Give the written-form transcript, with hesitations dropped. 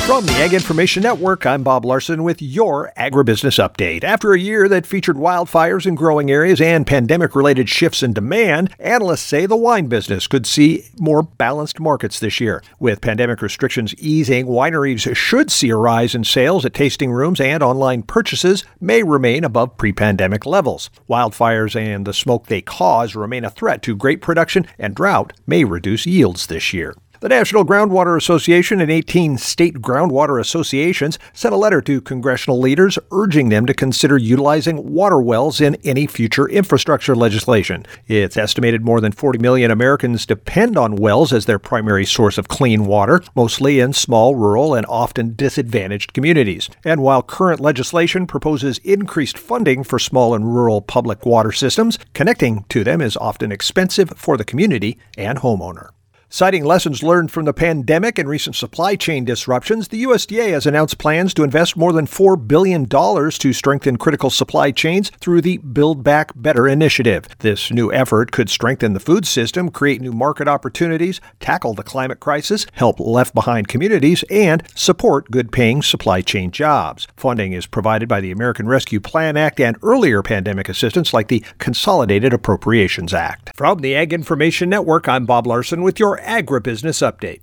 From the Ag Information Network, I'm Bob Larson with your Agribusiness Update. After a year that featured wildfires in growing areas and pandemic-related shifts in demand, analysts say the wine business could see more balanced markets this year. With pandemic restrictions easing, wineries should see a rise in sales at tasting rooms, and online purchases may remain above pre-pandemic levels. Wildfires and the smoke they cause remain a threat to grape production, and drought may reduce yields this year. The National Groundwater Association and 18 state groundwater associations sent a letter to congressional leaders urging them to consider utilizing water wells in any future infrastructure legislation. It's estimated more than 40 million Americans depend on wells as their primary source of clean water, mostly in small, rural, and often disadvantaged communities. And while current legislation proposes increased funding for small and rural public water systems, connecting to them is often expensive for the community and homeowner. Citing lessons learned from the pandemic and recent supply chain disruptions, the USDA has announced plans to invest more than $4 billion to strengthen critical supply chains through the Build Back Better initiative. This new effort could strengthen the food system, create new market opportunities, tackle the climate crisis, help left-behind communities, and support good-paying supply chain jobs. Funding is provided by the American Rescue Plan Act and earlier pandemic assistance like the Consolidated Appropriations Act. From the Ag Information Network, I'm Bob Larson with your Agribusiness Update.